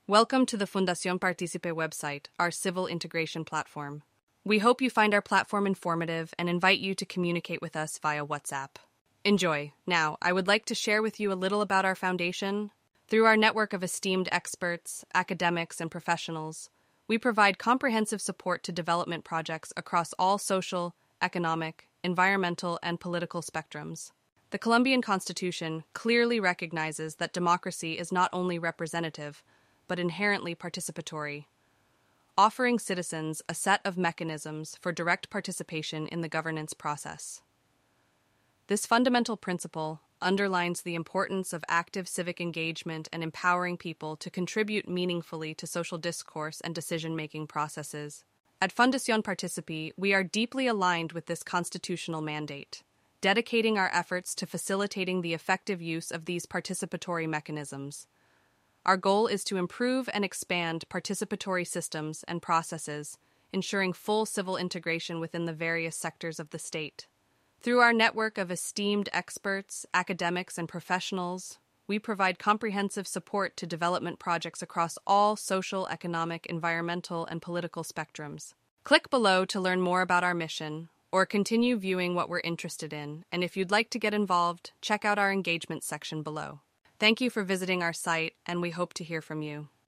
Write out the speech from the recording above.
Welcome to the Fundación Participe website, our civil integration platform. We hope you find our platform informative and invite you to communicate with us via WhatsApp. Enjoy. Now, I would like to share with you a little about our foundation. Through our network of esteemed experts, academics, and professionals, we provide comprehensive support to development projects across all social, economic, environmental, and political spectrums. The Colombian Constitution clearly recognizes that democracy is not only representative, but inherently participatory, offering citizens a set of mechanisms for direct participation in the governance process. This fundamental principle underlines the importance of active civic engagement and empowering people to contribute meaningfully to social discourse and decision-making processes. At Fundación Participe, we are deeply aligned with this constitutional mandate, dedicating our efforts to facilitating the effective use of these participatory mechanisms. Our goal is to improve and expand participatory systems and processes, ensuring full civil integration within the various sectors of the state. Through our network of esteemed experts, academics, and professionals, we provide comprehensive support to development projects across all social, economic, environmental, and political spectrums. Click below to learn more about our mission, or continue viewing what we're interested in, and if you'd like to get involved, check out our engagement section below. Thank you for visiting our site, and we hope to hear from you.